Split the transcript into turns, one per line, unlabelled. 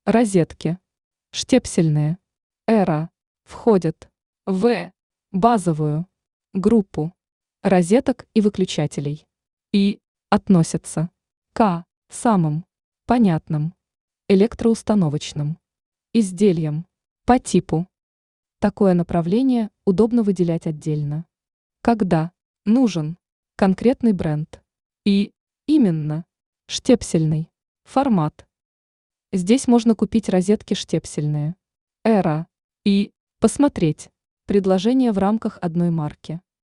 Розетки. Штепсельные. Эра. Входят в базовую группу розеток и выключателей. И относятся к самым понятным электроустановочным изделиям по типу. Такое направление удобно выделять отдельно, когда нужен конкретный бренд и именно штепсельный формат. Здесь можно купить розетки штепсельные. Эра и посмотреть предложения в рамках одной марки.